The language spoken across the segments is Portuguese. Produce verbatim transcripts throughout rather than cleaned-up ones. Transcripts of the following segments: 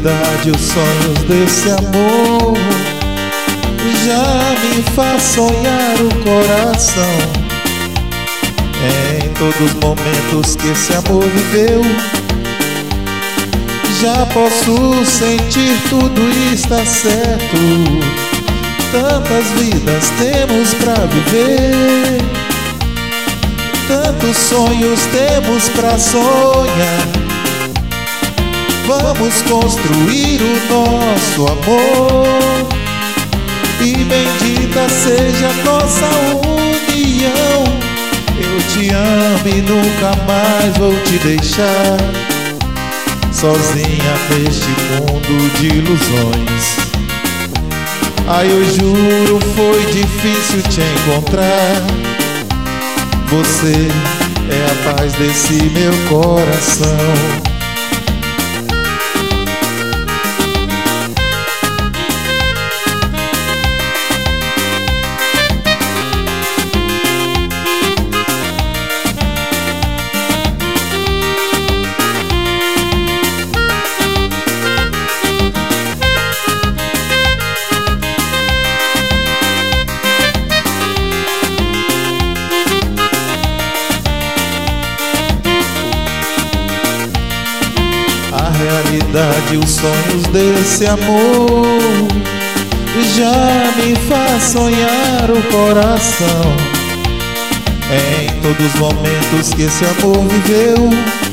realidade os sonhos desse amor já me faz sonhar o coração. Em todos os momentos que esse amor viveu, já posso sentir tudo está certo. Tantas vidas temos pra viver, tantos sonhos temos pra sonhar. Vamos construir o nosso amor, e bendita seja nossa união. Eu te amo e nunca mais vou te deixar sozinha neste mundo de ilusões. Ai, eu juro, foi difícil te encontrar. Você é a paz desse meu coração. A realidade, os sonhos desse amor já me faz sonhar o coração. Em todos os momentos que esse amor viveu,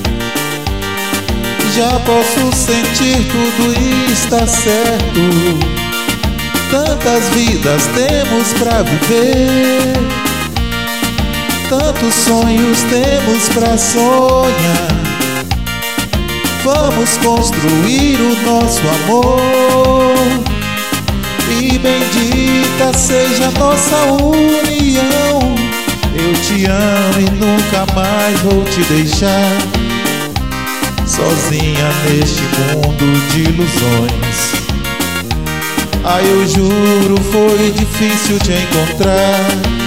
já posso sentir tudo está certo. Tantas vidas temos pra viver, tantos sonhos temos pra sonhar. Vamos construir o nosso amor, e bendita seja nossa união. Eu te amo e nunca mais vou te deixar sozinha neste mundo de ilusões. Ai, eu juro, foi difícil te encontrar.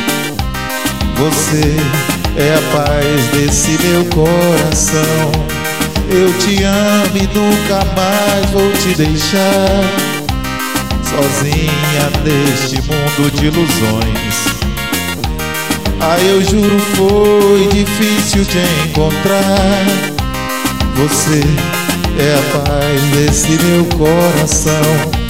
Você é a paz desse meu coração. Eu te amo e nunca mais vou te deixar sozinha neste mundo de ilusões. Ah, eu juro, foi difícil te encontrar. Você é a paz desse meu coração.